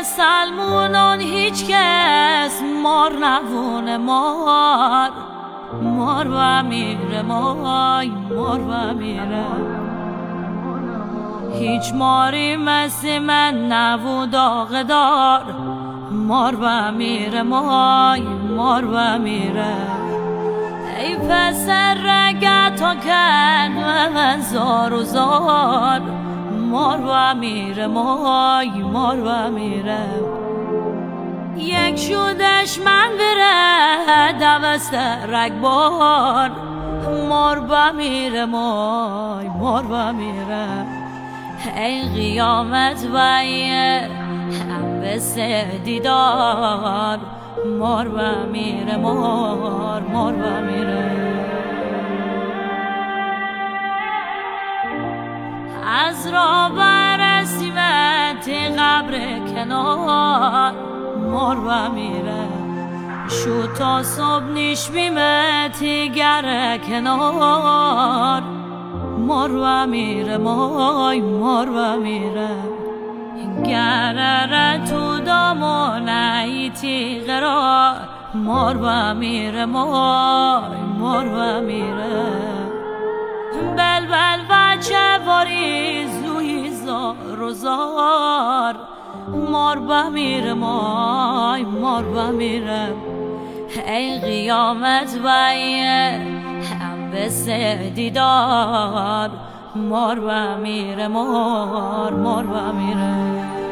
سلمونان هیچ کس مار نوونه مار و میره مار و میره. هیچ ماری مثل من نبو داغ دار مار و میره مار و میره. ای پسر رگتا کرد من زار و زار مار و میره مار و میره. یک شودش من بره دوست رگبار مار و میره مار و میره. ای قیامت و هم به دیدار مار و میره مار و میره. از راه برسیمت قبر کنار مار و میره. شو تا صبح نیش بیمت گر کنار مار و میره مار و میره. گرره تو دامونه تیغ را مار و میره مار و میره. بلبل بچه واری زوی زار و زار مار و میره مار و میره. ای قیامت و هم به دیدار مار و میره مار و میره.